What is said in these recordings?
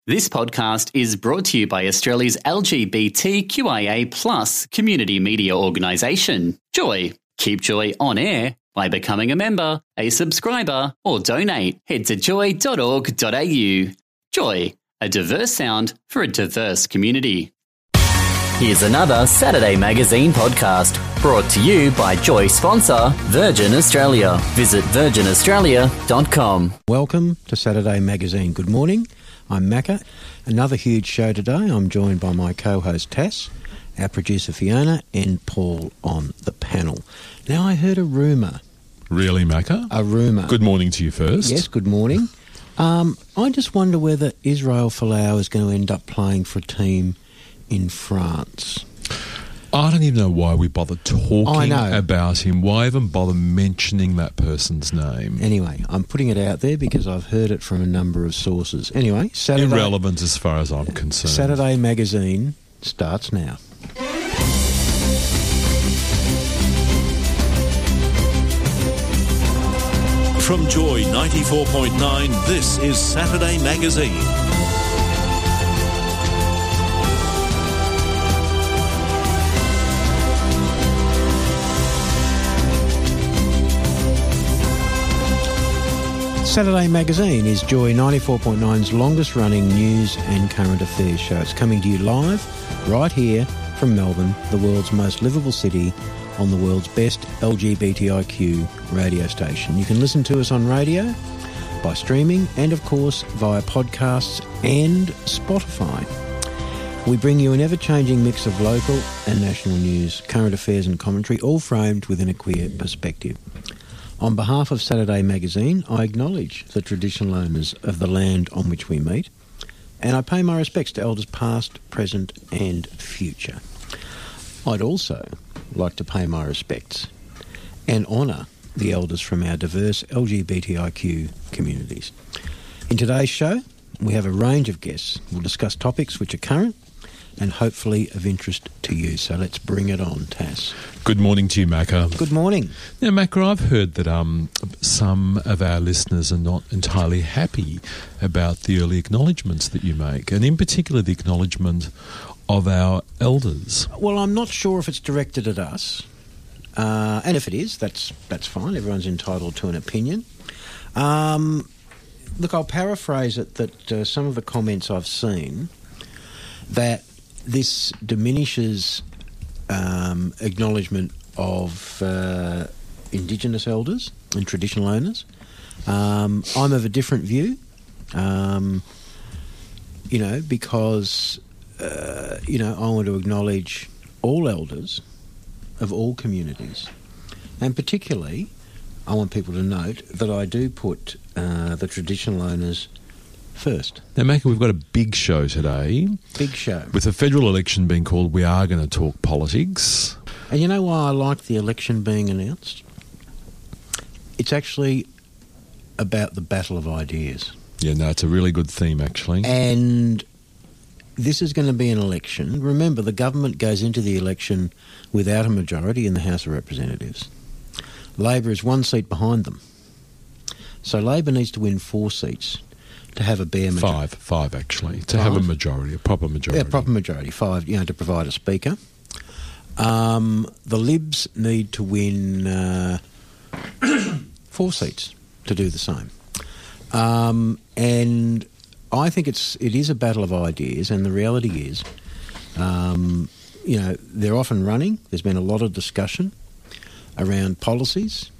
This podcast is brought to you by Australia's LGBTQIA+ community media organisation, Joy. Keep Joy on air by becoming a member, a subscriber, or donate. Head to joy.org.au. Joy, a diverse sound for a diverse community. Here's another Saturday Magazine podcast brought to you by Joy sponsor Virgin Australia. Visit virginaustralia.com. Welcome to Saturday Magazine. Good morning. I'm Macca. Another huge show today. I'm joined by my co-host Tass, our producer Fiona, and Paul on the panel. Now, I heard a rumour. Really, Macca? A rumour. Good morning to you first. Yes, good morning. I just wonder whether Israel Folau is going to end up playing for a team in France. I don't even know why we bother talking about him. Why even bother mentioning that person's name? Anyway, I'm putting it out there because I've heard it from a number of sources. Anyway, Saturday... Irrelevant as far as I'm concerned. Saturday Magazine starts now. From Joy 94.9, this is Saturday Magazine. Saturday Magazine is Joy 94.9's longest-running news and current affairs show. It's coming to you live, right here from Melbourne, the world's most livable city, on the world's best LGBTIQ radio station. You can listen to us on radio, by streaming, and of course via podcasts and Spotify. We bring you an ever-changing mix of local and national news, current affairs and commentary, all framed within a queer perspective. On behalf of Saturday Magazine, I acknowledge the traditional owners of the land on which we meet, and I pay my respects to elders past, present and future. I'd also like to pay my respects and honour the elders from our diverse LGBTIQ communities. In today's show, we have a range of guests. We'll discuss topics which are current and hopefully of interest to you. So let's bring it on, Tass. Good morning to you, Macca. Good morning. Now, Macca, I've heard that some of our listeners are not entirely happy about the early acknowledgements that you make, and in particular the acknowledgement of our elders. Well, I'm not sure if it's directed at us, and if it is, that's fine. Everyone's entitled to an opinion. Look, I'll paraphrase it that some of the comments I've seen that this diminishes acknowledgement of Indigenous elders and traditional owners. I'm of a different view, because, I want to acknowledge all elders of all communities. And particularly, I want people to note that I do put the traditional owners first. Now, Macca, we've got a big show today. Big show. With the federal election being called, we are going to talk politics. And you know why I like the election being announced? It's actually about the battle of ideas. Yeah, no, it's a really good theme, actually. And this is going to be an election. Remember, the government goes into the election without a majority in the House of Representatives. Labor is one seat behind them. So Labor needs to win 4 seats to have a bare majority. Five actually, to have a majority, a proper majority. Yeah, proper majority, 5, to provide a speaker. The Libs need to win 4 seats to do the same. And I think it is a battle of ideas, and the reality is, they're often running. There's been a lot of discussion around policies,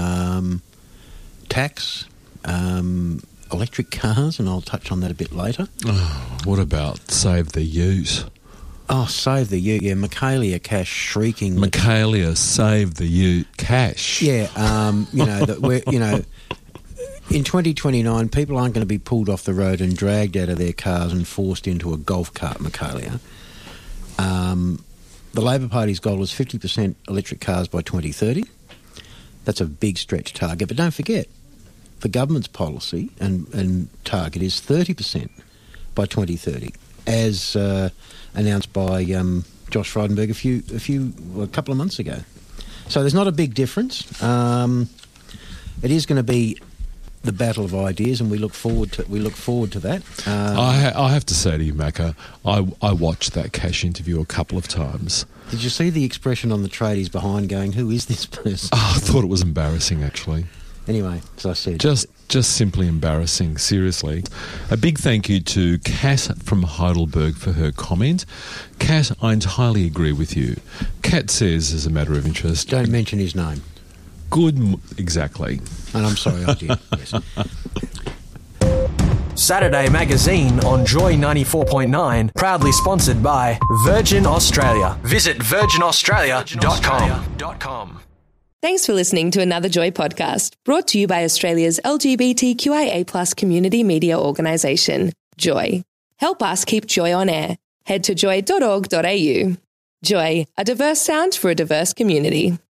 tax, electric cars, and I'll touch on that a bit later. Oh, what about Save the Ute? Oh, Save the Ute, yeah. Michaelia Cash shrieking. Michaelia, Save the Ute Cash. Yeah, in 2029, people aren't going to be pulled off the road and dragged out of their cars and forced into a golf cart, Michaelia. The Labor Party's goal is 50% electric cars by 2030. That's a big stretch target, but don't forget, the government's policy and target is 30% by 2030, as announced by Josh Frydenberg a couple of months ago. So there's not a big difference. It is going to be the battle of ideas, and we look forward to that. I have to say to you, Macca, I watched that Cash interview a couple of times. Did you see the expression on the tradies behind going, who is this person? I thought it was embarrassing, actually. Anyway, as I said... Just simply embarrassing, seriously. A big thank you to Kat from Heidelberg for her comment. Kat, I entirely agree with you. Kat says, as a matter of interest... Don't mention his name. Exactly. And I'm sorry, I did, yes. Saturday Magazine on Joy 94.9, proudly sponsored by Virgin Australia. Visit virginaustralia.com. Thanks for listening to another Joy podcast, brought to you by Australia's LGBTQIA+ community media organisation, Joy. Help us keep Joy on air. Head to joy.org.au. Joy, a diverse sound for a diverse community.